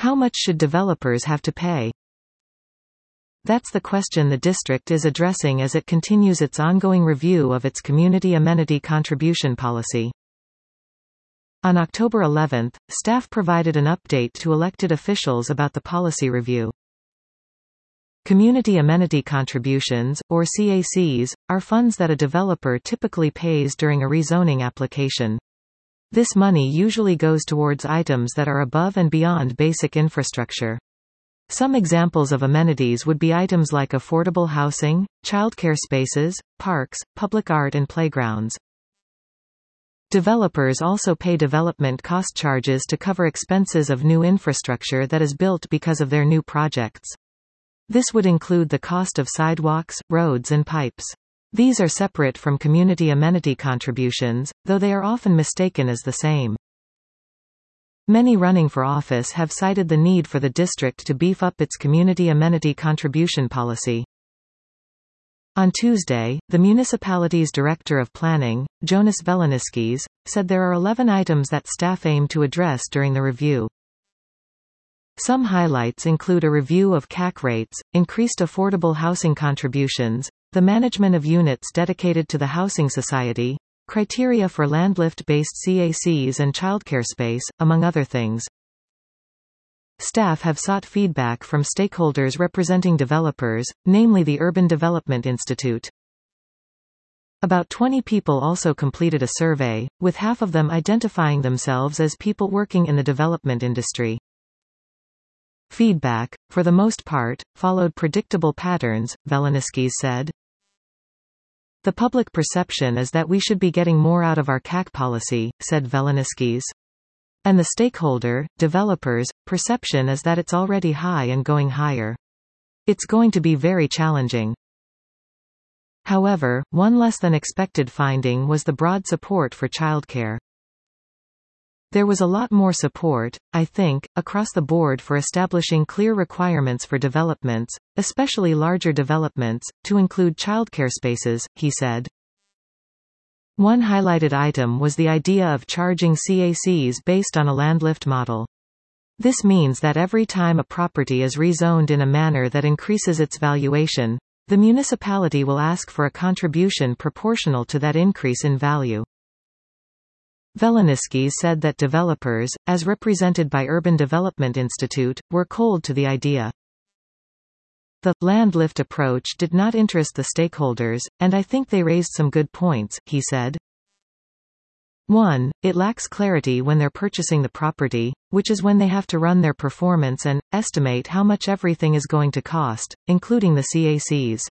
How much should developers have to pay? That's the question the district is addressing as it continues its ongoing review of its community amenity contribution policy. On October 11, staff provided an update to elected officials about the policy review. Community amenity contributions, or CACs, are funds that a developer typically pays during a rezoning application. This money usually goes towards items that are above and beyond basic infrastructure. Some examples of amenities would be items like affordable housing, childcare spaces, parks, public art and playgrounds. Developers also pay development cost charges to cover expenses of new infrastructure that is built because of their new projects. This would include the cost of sidewalks, roads and pipes. These are separate from community amenity contributions, though they are often mistaken as the same. Many running for office have cited the need for the district to beef up its community amenity contribution policy. On Tuesday, the municipality's Director of Planning, Jonas Velaniskis, said there are 11 items that staff aim to address during the review. Some highlights include a review of CAC rates, increased affordable housing contributions, the management of units dedicated to the housing society, criteria for landlift-based CACs and childcare space, among other things. Staff have sought feedback from stakeholders representing developers, namely the Urban Development Institute. About 20 people also completed a survey, with half of them identifying themselves as people working in the development industry. Feedback, for the most part, followed predictable patterns, Velaniskis said. The public perception is that we should be getting more out of our CAC policy, said Velaniskis. And the stakeholder, developers, perception is that it's already high and going higher. It's going to be very challenging. However, one less than expected finding was the broad support for childcare. There was a lot more support, I think, across the board for establishing clear requirements for developments, especially larger developments, to include childcare spaces, he said. One highlighted item was the idea of charging CACs based on a landlift model. This means that every time a property is rezoned in a manner that increases its valuation, the municipality will ask for a contribution proportional to that increase in value. Velaniskis said that developers, as represented by Urban Development Institute, were cold to the idea. The landlift approach did not interest the stakeholders, and I think they raised some good points, he said. 1. It lacks clarity when they're purchasing the property, which is when they have to run their performance and estimate how much everything is going to cost, including the CACs.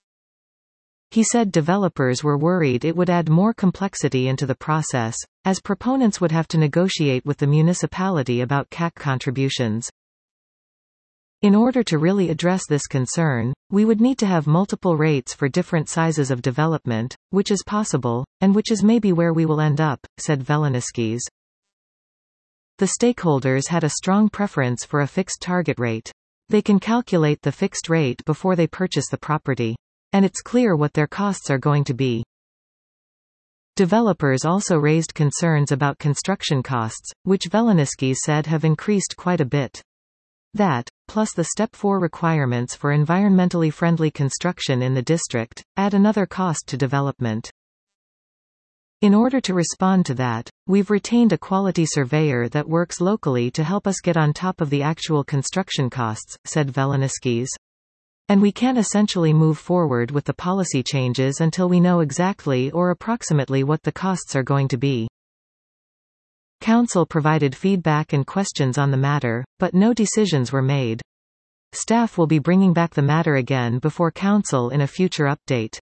He said developers were worried it would add more complexity into the process, as proponents would have to negotiate with the municipality about CAC contributions. In order to really address this concern, we would need to have multiple rates for different sizes of development, which is possible, and which is maybe where we will end up, said Velaniskis. The stakeholders had a strong preference for a fixed target rate. They can calculate the fixed rate before they purchase the property. And it's clear what their costs are going to be. Developers also raised concerns about construction costs, which Velaniskis said have increased quite a bit. That, plus the Step 4 requirements for environmentally friendly construction in the district, add another cost to development. In order to respond to that, we've retained a quality surveyor that works locally to help us get on top of the actual construction costs, said Velaniskis. And we can't essentially move forward with the policy changes until we know exactly or approximately what the costs are going to be. Council provided feedback and questions on the matter, but no decisions were made. Staff will be bringing back the matter again before Council in a future update.